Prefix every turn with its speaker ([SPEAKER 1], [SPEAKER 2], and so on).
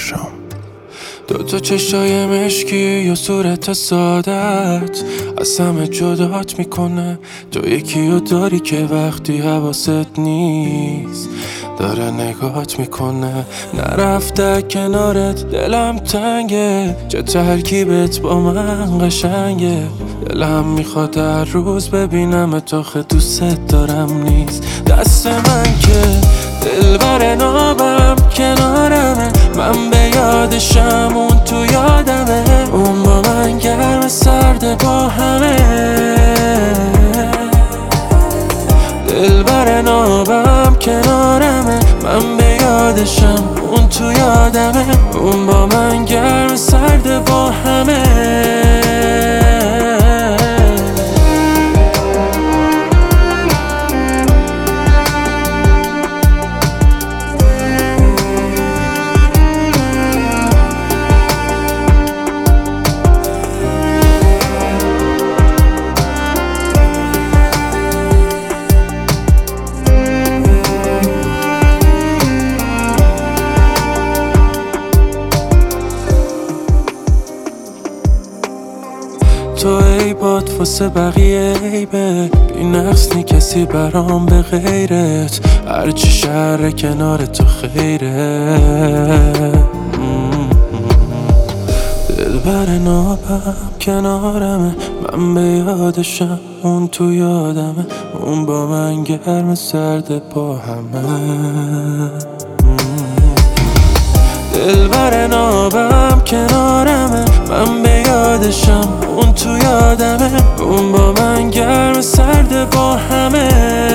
[SPEAKER 1] شام.
[SPEAKER 2] دوتا چشای مشکی یا صورت سادت از همه جدات میکنه. تو یکی رو داری که وقتی حواست نیست داره نگات میکنه. نرفته کنارت دلم تنگه، چه ترکیبت با من قشنگه. دلم میخواد هر روز ببینم آخه دوست دارم نیست دست من که دلبر نابم کنارمه. من به یادشم اون تو یادمه، اون با من گرم سرد با همه. دلبر نابم کنارمه، من به یادشم اون تو یادمه، اون با من گرم سرد با همه. تو ای باد واسه بقیه عیبه، بی نقص نی کسی برام به غیرت. هرچی شهر کنار تو خیره. دلبر نابم کنارمه، من به یادشم اون تو یادمه، اون با من گرم سرد با همه. دلبر نابم کنارمه، من به یادشم اون تو یادمه، اون با من گرم سرد با همه.